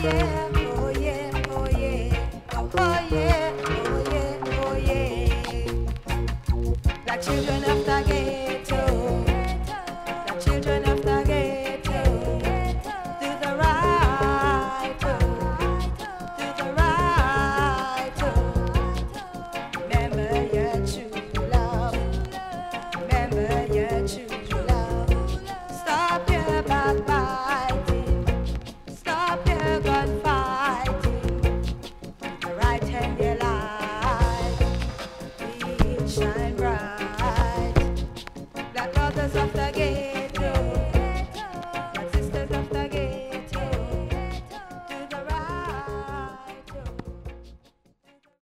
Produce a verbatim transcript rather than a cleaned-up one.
yeah, oh yeah, oh yeah, oh, oh yeah, oh yeah, oh yeah. Like children of the ghetto, like children of the ghetto, do the right, oh, do the right, oh. Remember your true love, remember your true love. Stop your backbiting, stop your gunfighting. The right hand your light will shine bright. Like others of the